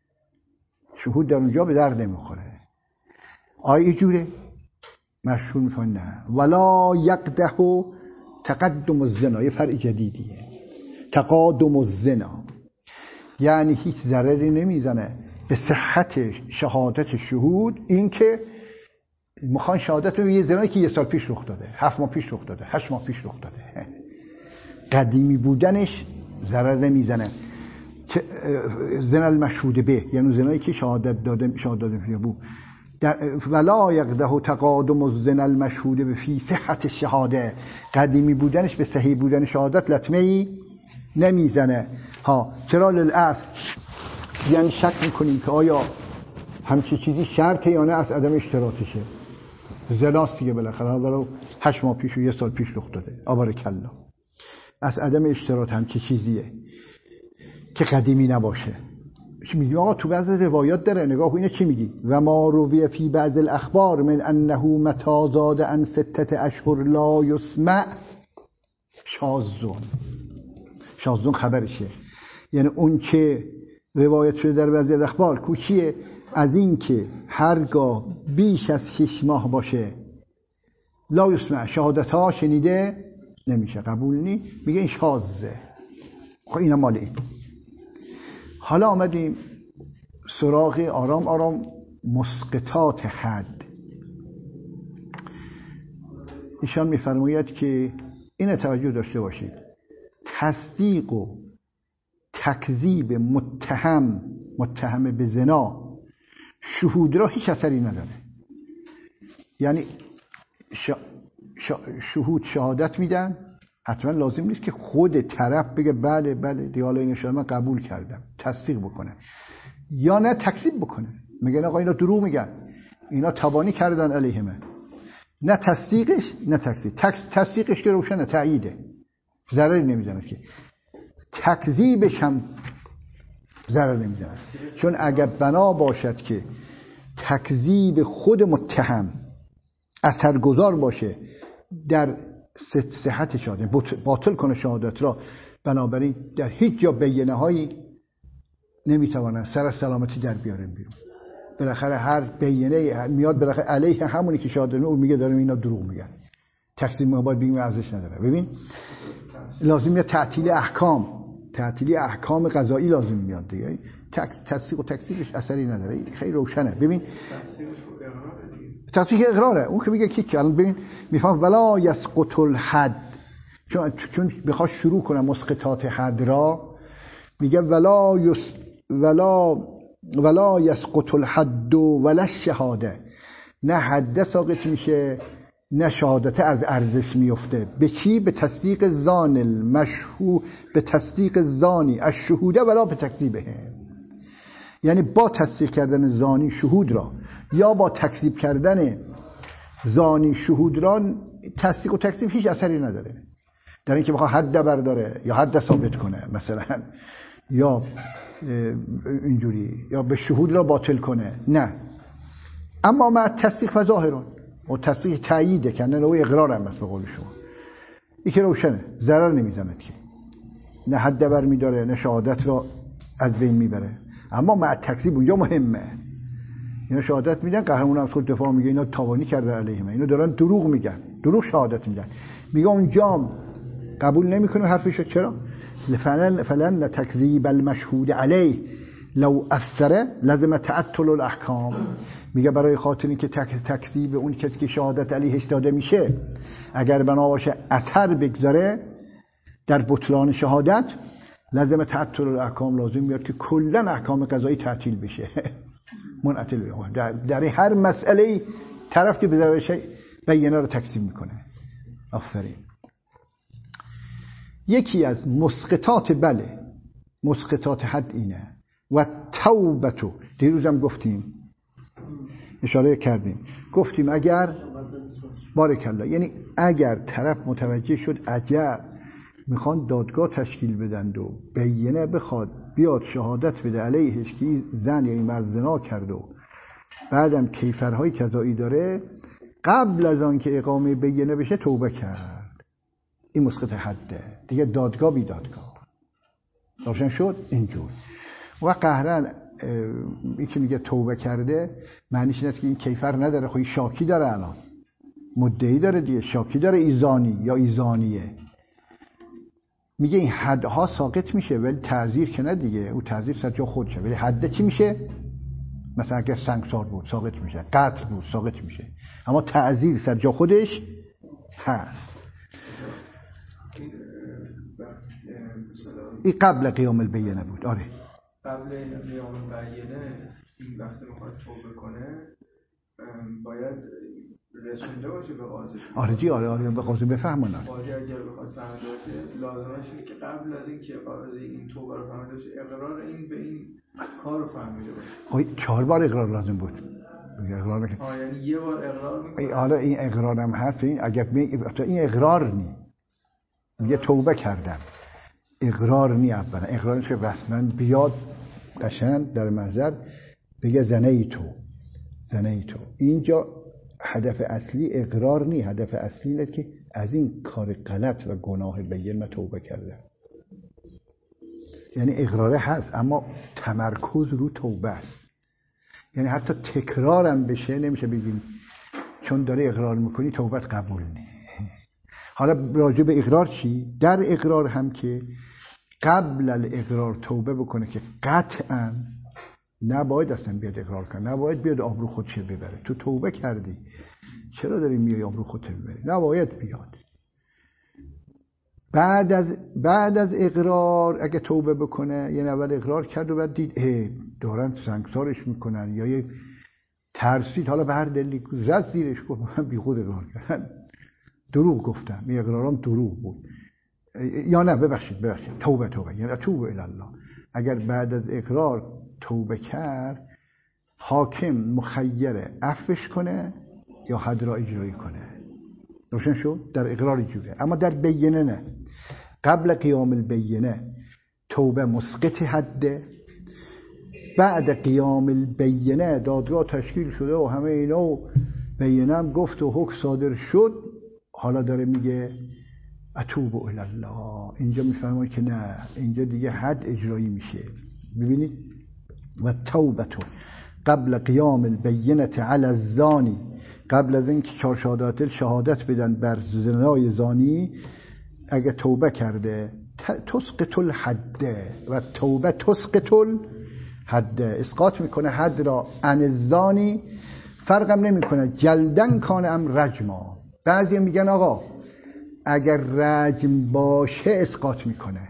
شهود در اونجا به درد نمیخوره. آیا اینجوره؟ مشهور میکنه نه. ولا یقدح تقدم الزنا، یه فرع جدیدیه. تقادم الزنا یعنی هیچ ضرری نمیزنه به صحت شهادت شهود، این که میخوان شهادت رو یه زنایی که یه سال پیش رخ داده، هفت ماه پیش رخ داده، هشت ماه پیش رخ داده، قدیمی بودنش ضرر نمیزنه. زنا المشهود به یعنی زنایی که شهادت داده، شهادت داده بود. ولا یقدح تقادم الزنا المشهود به فی صحت شهاده، قدیمی بودنش به صحیح بودن شهادت لطمه ای نمیزنه. ها چرا للأصل یعنی شک میکنیم که آیا همچی چیزی شرطه یا نه، از عدم اشتراطشه. زناست دیگه بالاخره، ولو هشت ماه پیش و یه سال پیش رخ داده، آبارکلا، از عدم اشتراط همچی چیزیه که قدیمی نباشه. چی میگی آقا تو بعضی روایات داره، نگاه کن اینه چی میگی؟ و ما روی فی بعض الاخبار من انه متى زاد عن سته اشهر لا یسمع شاذون. شاذون خبرشه، یعنی اون که روایت شده در بعضی اخبار کوچیه از این که هرگاه بیش از شش ماه باشه لا یسمع، شهادت ها شنیده نمیشه، قبول نی، میگه این شاذه. خب اینا مال این. حالا آمدیم سراغ آرام آرام مسقطات حد. ایشان میفرماید که این توجه داشته باشید، تصدیق و تکذیب متهم متهم به زنا شهود را هیچ اثری نداره. یعنی شا... شا... شهود شهادت میدن، حتما لازم نیست که خود طرف بگه بله بله دیالا این شهادت من قبول کردم، تصدیق بکنه یا نه تکذیب بکنه، میگن آقا اینا دروغ میگن، اینا تبانی کردن علیه من. نه تصدیقش نه تکذیب. تصدیقش که روشنه، تاییده، ضرری نمیزنه، که تکذیبش هم ضرر نمیزنه. چون اگر بنا باشد که تکذیب خود متهم اثرگذار باشه در صحت شهادت، باطل کنه شهادت را، بنابراین در هیچ جا بینه هایی نمیتوانن سر سلامتی در بیارن بیرون. بالاخره هر بینه میاد بالاخره علیه همونی که شهادت او میگه دارم اینا دروغ میگن، تکذیب ما باید بگیم ارزش نداره. ببین لازم میاد تعطیل احکام، تعطیل احکام قضایی لازم میاد دیگه. تصدیق و تکذیبش اثری نداره، خیلی روشنه. ببین تصدیق اقراره، اون که میگه کی الان ببین میفهم ولا یسقط الحد، چون چون بخواد شروع کنه مسقطات حد را، میگه ولا یس ولا ولا یسقط الحد ولا الشهاده، نه حد ساقط میشه نه شهادت از ارزش میفته. به چی؟ به تصدیق زان المشهود، به تصدیق زانی الشهوده ولا به تکذیبه. یعنی با تصدیق کردن زانی شهود را یا با تکذیب کردن زانی شهود را، تصدیق و تکذیب هیچ اثری نداره در اینکه بخواد حد برداره یا حد ثابت کنه مثلا، یا اینجوری یا به شهود را باطل کنه، نه. اما مع تصدیق و ظاهرون، و تصدیق تاییده که نه نوع اقرار هم است به قول شما، این که روشنه، ضرر نمیزنه که نه حد بر میداره نه شهادت را از بین میبره. اما مع تکذیب اونجا مهمه. اینا شهادت میدن، قهرمان هم خود دفاع میگه اینا تاوانی کرده علیه من، اینا دارن دروغ میگن، دروغ شهادت میدن. میگه اونجا قبول نمیکنه حرفشو. چرا؟ فلن فلن تکذیب المشهود علیه لو اثر لازم تعطل الاحکام. میگه برای خاطر اینکه تک تکذیب اون کسی که شهادت علیهش داده میشه اگر بنا باشه اثر بگذاره در بطلان شهادت، لازم تعطل الاحکام، لازم میاد که کلا احکام قضایی تعطیل بشه، منعطل بشه. در, در هر مسئله طرف که بذاره بینه رو تکذیب میکنه. آفرین. یکی از مسقطات بله مسقطات حد اینه و توبتو. دیروزم گفتیم، اشاره کردیم، گفتیم اگر بارک الله، یعنی اگر طرف متوجه شد عجب میخوان دادگاه تشکیل بدن و بینه بخواد بیاد شهادت بده علیهش که این زن یا این مرد زنا کرده و بعدم کیفرهای کذایی داره، قبل از آن که اقامه بینه بشه توبه کرد. این مسقط حده دیگه، دادگاه بی دادگاه. روشن شد اینجور. و قهرن این که میگه توبه کرده معنیش این است که این کیفر نداره، خب شاکی داره، الان مدعی داره دیگه، شاکی داره ایزانی یا ایزانیه. میگه این حدها ساقط میشه ولی تعزیر که نه دیگه، او تعزیر سر جا خودشه. ولی حد چی میشه؟ مثلا اگر سنگسار بود ساقط میشه، قتل بود ساقط میشه، اما تعزیر سر جا خودش هست. این قبل قیام البینه بود. آره قبل قیام البینه این وقتی میخواد توبه کنه باید رسونده باشه به قاضی. آره جی آره آره به قاضی بفهمونه. قاضی اگر بخواد فهمیده باشه لازمش اینه که قبل از این که قاضی این توبه رو فهمیده باشه اقرار این به این کار رو فهمیده باشه. خب چهار بار اقرار لازم بود. اقرار نکنه. آه یعنی یه بار اقرار میکنه. حالا این اقرار هم هست. این اگر تو این اقرار نی میگه توبه کردم، اقرار نی. اولا اقرارش که رسما بیاد قشنگ در محضر بگه زنه تو زنه تو. اینجا هدف اصلی اقرار نی، هدف اصلی اینه که از این کار غلط و گناه بین من توبه کردم. یعنی اقراره هست اما تمرکز رو توبه است. یعنی حتی تکرارم بشه نمیشه بگیم چون داره اقرار میکنی توبت قبول نی. حالا راجع به اقرار چی؟ در اقرار هم که قبل الاقرار توبه بکنه که قطعاً نباید اصلا بیاد اقرار کنه، نباید بیاد آبرو خودشه ببره. تو توبه کردی چرا داری میای آبرو خودت ببری؟ نباید بیاد. بعد از بعد از اقرار اگه توبه بکنه، یعنی اول اقرار کرد و بعد دید اه دارن سنگسارش میکنن یا یه ترسید، حالا به هر دلیلی زد زیرش گفت من بیخود اقرار کردم، دروغ گفتم، این اقرارم دروغ بود، یا نه ببخشید ببخشید توبه توبه یعنی توبه الی الله. اگر بعد از اقرار توبه کرد، حاکم مخیره عفوش کنه یا حد را اجرایی کنه. روشن شد؟ در اقرار جوره، اما در بینه نه. قبل قیام البینه توبه مسقط حده، بعد قیام البینه دادگاه تشکیل شده و همه اینا و بینه هم گفت و حکم صادر شد، حالا داره میگه اتوب الی الله. اینجا میفهمه که نه، اینجا دیگه حد اجرایی میشه. ببینید و توبتو قبل قیام البینه علی الزانی، قبل از اینکه چهار شهادت شهادت بدن بر زنای زانی، اگه توبه کرده تسقط الحد و توبه تسقط الحد، اسقاط میکنه حد را عن الزانی. فرقم نمیکنه جلدن کان ام رجما. بعضی میگن آقا اگر رجم باشه اسقاط میکنه،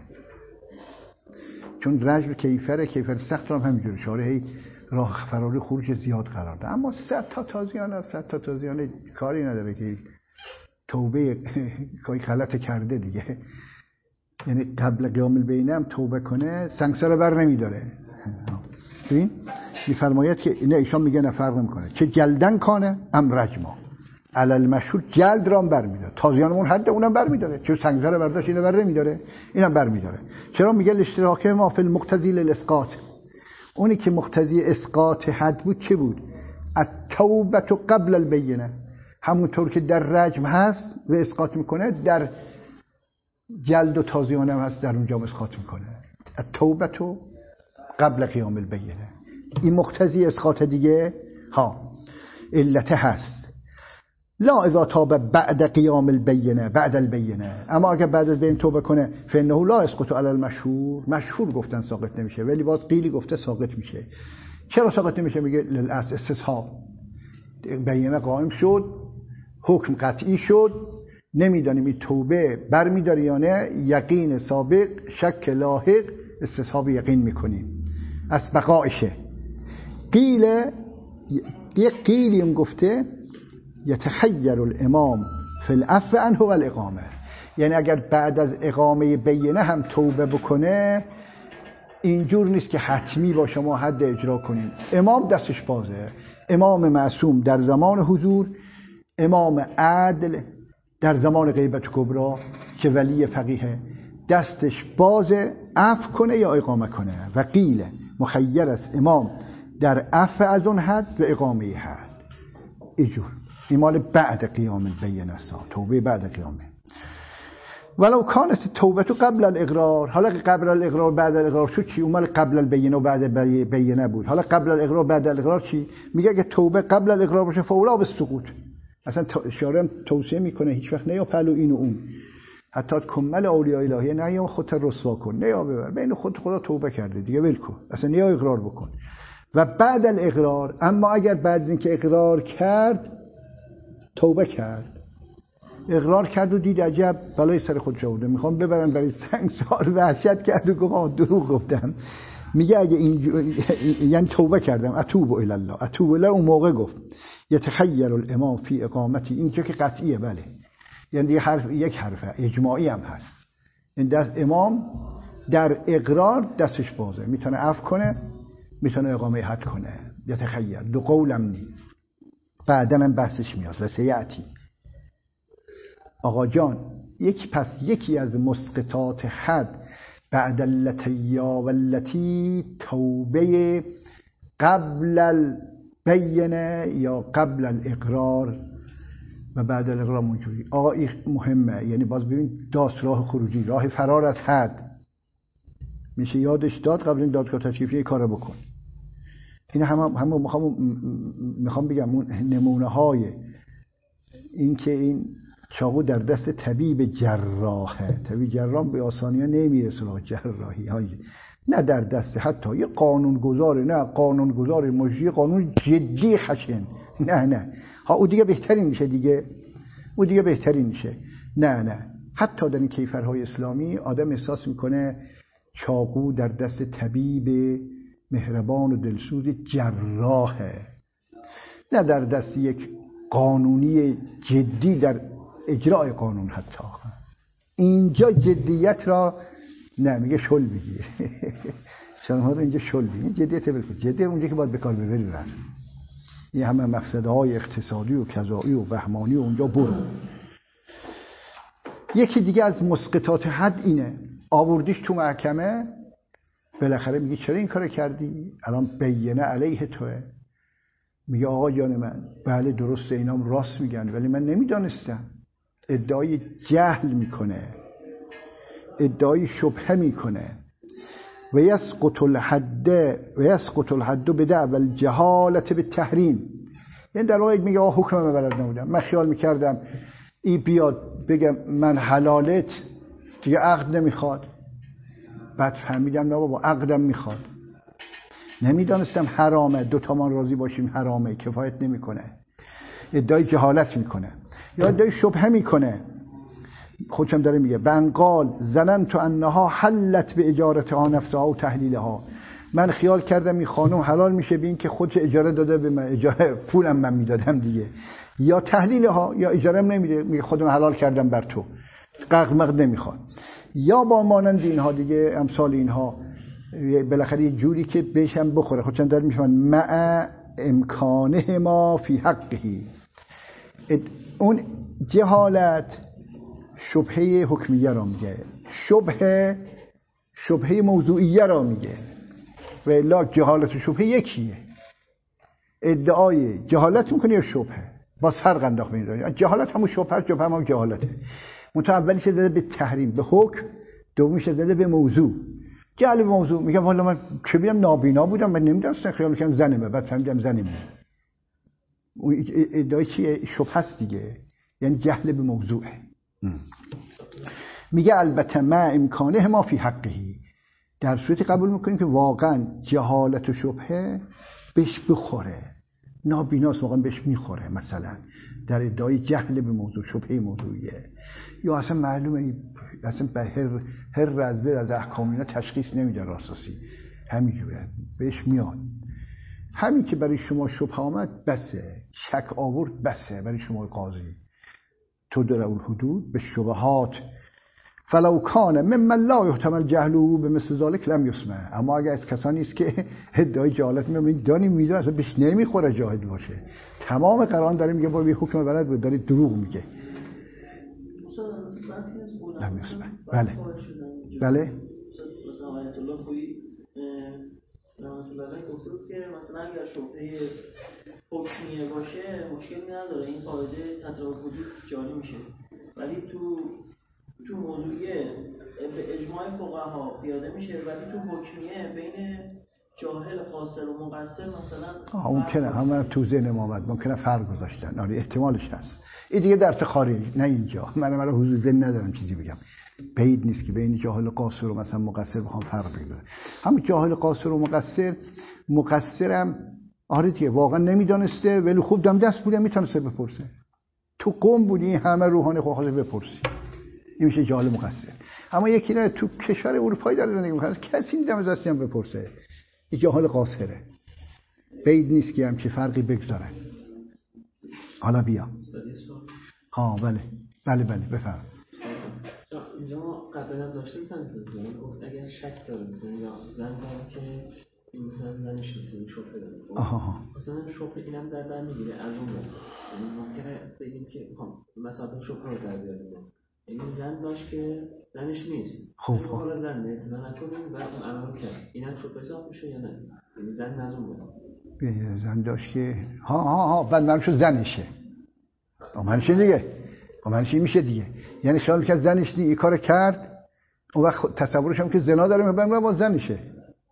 چون رجم کیفره، کیفر سخت هم همینجوره، شاره هی راه فراری خروج زیاد قرار ده. اما صد تا تازیانه صد تا تازیانه کاری نداره که توبه کاری غلط کرده دیگه. یعنی قبل قیام البینه هم توبه کنه سنگسار بر نمیداره. ببین میفرماید که نه، ایشان میگه نه فرق نمیکنه چه جلدن کانه ام رجما، علل مشهور جلد رام بر میداره، تازیانمون حد اونم بر میداره، چون سنگسار برداشت اینو بر نمیداره اینم بر میداره. چرا میگه اشتراک ما فی المقتضی للاسقاط؟ اونی که مقتضی اسقاط حد بود چه بود؟ التوبه قبل البینه، همونطور که در رجم هست و اسقاط میکنه، در جلد و تازیانه هم هست، در اونجا اسقاط میکنه. التوبه قبل قیام البینه. این مقتضی اسقاط دیگه ها علت هست. لا اذا تاب بعد قیام البینه بعد البینه، اما اگر بعد از بین توبه کنه فانه لا يسقط علی المشهور. مشهور گفتن ساقط نمیشه، ولی باز قیلی گفته ساقط میشه. چرا ساقط نمیشه؟ میگه للاصل استصحاب، بینه قائم شد، حکم قطعی شد، نمیدانیم این توبه برمیداره یا نه، یقین سابق شک لاحق، استصحاب یقین میکنیم از بقایشه. قیل یک قیلی هم گفته یتخیر الامام فی العفو عنه و الاقامه، یعنی اگر بعد از اقامه بینه هم توبه بکنه اینجور نیست که حتمی با شما حد اجرا کنیم. امام دستش بازه، امام معصوم در زمان حضور، امام عدل در زمان غیبت کبرا که ولی فقیه دستش بازه عفو کنه یا اقامه کنه. و قیل مخیر است امام در عفو از اون حد و اقامه حد. اینجور ایمال بعد قیام البینه است، توبه بعد قیامه. ولو کانت توبه تو قبل الاقرار، حالا قبل الاقرار بعد الاقرار شد چی؟ اومال قبل البینه و بعد بینه بود، حالا قبل الاقرار بعد الاقرار چی؟ میگه اگه توبه قبل الاقرار باشه فاولا بالسقوط. اصلا شارع توصیه میکنه هیچ وقت نیا پلو این و اون، حتی کمل اولیاء الهی نه یا خودت رسوا کن، نیا ببر بین خود خدا توبه کرده دیگه ول کن، اصلا نیا اقرار بکن. و بعد الاقرار، اما اگر بعد از اینکه اقرار کرد توبه کرد، اقرار کرد و دید عجب بلای سر خود شده میخوام ببرن برای سنگسار، وحشت کرد و گفت دروغ گفتم. میگه اگه این یعنی توبه کردم، اتوب الی الله، اتوب الی، اون موقع گفت یتخیر الامام فی اقامتی، اینجا که قطعیه بله، یعنی یک حرف یک حرفه اجماعی هم هست. این دست امام در اقرار دستش بازه، میتونه عفو کنه میتونه اقامه حد کنه. یتخیر دو قولم نی، بعدن هم بحثش میاد و سیعتی. آقا جان یک پس یکی از مسقطات حد بعد اللتیا و اللتی توبه قبل البینه یا قبل الاقرار و بعد الاقرار منجوری. آقا این مهمه، یعنی باز ببین داست راه خروجی، راه فرار از حد میشه یادش داد قبل این دادگاه تشریفی این کار بکن. این هم هم میخوام میخوام بگم اون نمونه های این که این چاقو در دست طبیب جراحه، طبیب جراح به آسانی ها نمیره سراغ جراحی های، نه در دست حتی یه قانونگذار، نه قانونگذار مجری قانون جدی خشن، نه نه ها او دیگه بهترین میشه دیگه، او دیگه بهترین میشه، نه نه حتی در این کیفرهای اسلامی آدم احساس میکنه چاقو در دست طبیب مهربان و دلسوز جراحه، نه در دست یک قانونی جدی در اجرای قانون. حتی اینجا جدیت را نه میگه شل بگیر شما رو اینجا شل بگیر، جدیت بکن، جدی اونجا که باید بکار ببری ببر. این همه مقصدهای اقتصادی و کذایی و بهمانی و اونجا برو. یکی دیگه از مسقطات حد اینه، آوردیش تو محکمه بالاخره میگه چرا این کار کردی؟ الان بینه علیه توه. میگه آقا جان من بله درسته اینام راست میگن ولی من نمیدانستم. ادعای جهل میکنه، ادعای شبهه میکنه. و یسقط الحد و یسقط الحد بدعوى الجهالة بالتحریم. یعنی در واقع میگه آقا حکم من بلد نبودم، من خیال میکردم این بیاد بگم من حلالت دیگه عقد نمیخواد، بعد فهمیدم نه بابا عقدم میخواد، نمیدانستم حرامه، دو تامان راضی باشیم حرامه، کفایت نمیکنه. ادعای جهالت میکنه یا ادعای شبهه میکنه. خودشم داره میگه بنقال زننت انها حلت به اجارتها نفسها و تحلیلها، من خیال کردم این خانم حلال میشه به این که خودش اجاره داده به من، اجاره پولم من میدادم دیگه، یا تحلیلها یا اجارم نمیده، میگه خودم حلال کردم بر تو، قغمق نمیخواد. یا با مانند اینها دیگه، امثال اینها، بالاخره یه جوری که بهشم بخوره. خودشم داره میفهمن مع امکانه ما فی حقه. اون جهالت شبهه حکمیه را میگه، شبهه شبهه موضوعیه را میگه. و الا جهالت و شبهه یکیه. ادعای جهالت میکنه یا شبهه، باز فرق انداخت بین جهالت همون شبهه، شبهه همون جهالته. منتها اولیش زده به تحریم، به حکم، دومیش زده به موضوع. جهل به موضوع. میگم والا من چه بیام نابینا بودم من نمیدونستم، خیال میکنم زنمه، بعد فهمیدم زنمه. اون ادعای چیه؟ شبهه است دیگه، یعنی جهل به موضوعه. میگه البته ما امکانه ما فی حقهی، در صورتی قبول میکنیم که واقعا جهالت و شبهه بهش بخوره، نابیناست واقعا بهش میخوره، مثلا در ادعای جهل به موضوع، شبهه موضوعیه، یا اصلا معلومه اصلا به هر هر رزبر از احکام اینا تشخیص نمیده اساسی، همینجوره بهش میاد. همین که برای شما شبهه آمد بسه، شک آورد بسه برای شما قاضی. تو در اول حدود به شبهات فلو کان ممن لا یحتمل جهله به مثل ذلک لم یسمع. اما اگر از کسانی است که ادعای جهالت میگن دانی میدونه اصلا بهش نمیخوره جاهل باشه، تمام قرآن داره میگه با یه حکم بلد بود داره دروغ میگه. لم یسمع. بله بله مثلا آیت الله خویی رحمت الله علیه گفته بود که مثلا اگر شبهه حکمیه باشه مشکلی نداره، این قاعده تطابق حدود جاری میشه، ولی تو تو موضوعیه به اجماع فقها پیاده میشه، ولی تو حکمیه بین جاهل قاصر و مقصر مثلا آه ممکنه همون تو ذهنم اومد، ممکنه فرق گذاشتن، آره احتمالش هست. این دیگه در خارج نه اینجا، من من حضور ذهن ندارم چیزی بگم. بعید نیست که بین جاهل قاصر و مثلا مقصر بخوام فرق بگیرم. همون جاهل قاصر و مقصر، مقصرم آره دیگه واقعا نمیدونسته ولی خوب دم دست بوده میتونسته بپرسه. تو قم بودی همه روحانی خواهد بپرسی، این میشه جاهل مقصر. اما یکی نه تو کشور اروپایی داره زندگی میکنه کسی دم دستی هم بپرسه، این جاهل قاصره. بعید نیست که همچین فرقی بگذارن. حالا بیا ها بله بله بله بفرم. اینجا ما قبلا داشتیم تنظیم گفت اگر شک داره مثلا یا زن داره که این مثلا زنش نیست این شبهه داره، آها مثلا شبهه اینم در بر میگیره از اون رو، یعنی ممکنه بگیم که مثلا شبهه رو در بیاریم، یعنی زن داشت که زنش نیست، خوب خوب حالا زن نه اطلاع نکنیم و اون عمل رو کرد، اینم شبهه حساب میشه یا نه؟ یعنی زن از اون بود زن داشت که ها ها ها بعد منشو زنشه منشه دیگه منشه میشه دیگه، یعنی شاید که زنش این کار کرد اون وقت تصورش هم که زنا داره میبرم با زنشه،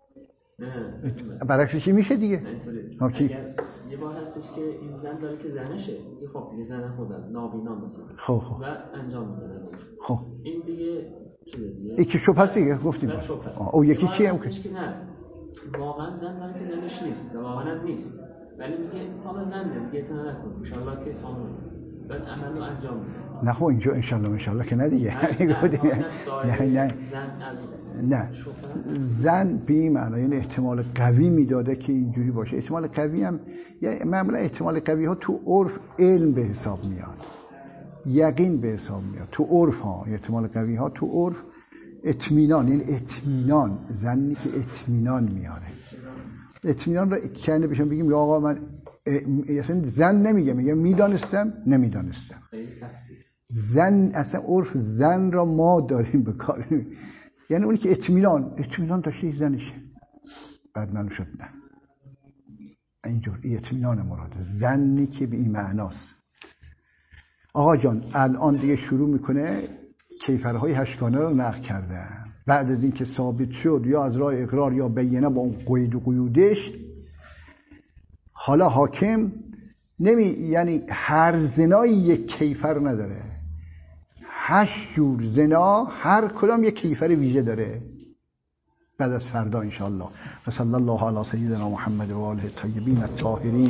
برعکسش چی میشه دیگه؟ ها چی؟ یه بار هستش که این زن داره که زنشه، این خب دیگه زن خودم نابینا مثلا خب خب و انجام میده، خب این دیگه چیه دیگه؟ یکی شبهه دیگه گفتیم او یکی چی هم که نه واقعا زن داره که زنش نیست، واقعا نیست، ولی میگه حالا زنده دیگه اطلاع نکن ان شاء الله که قانون بعد عملو انجام میده. نه خب اینجا ان شاء الله ان شاء الله که نه دیگه نه نه نه زن به این معنی یعنی احتمال قوی میداده که اینجوری باشه. احتمال قوی هم یعنی معمولا احتمال قوی ها تو عرف علم به حساب میاد، یقین به حساب میاد تو عرف ها. احتمال قوی ها تو عرف اطمینان، یعنی اطمینان، زنی که اطمینان میاره. اطمینان رو کنه بهشون بگیم یا آقا من اصلا زن نمیگه، میگه میدانستم نمیدانستم. زن اصلا عرف زن را ما داریم به کار، یعنی اونی که اطمینان اطمینان داشته زنشه بعد من شد نه اینجور اطمینان مراد زنی که به این معناست. آقا جان الان دیگه شروع میکنه کیفرهای هشتگانه رو نقل کردن بعد از اینکه ثابت شد یا از راه اقرار یا بینه با اون قید و قیودش. حالا حاکم نمی یعنی هر زنایی یک کیفر نداره، هشت جور زنا هر کدام یک کیفر ویژه داره. بعد از فردا انشاءالله. صلی الله علی سیدنا محمد و آله الطیبین الطاهرین.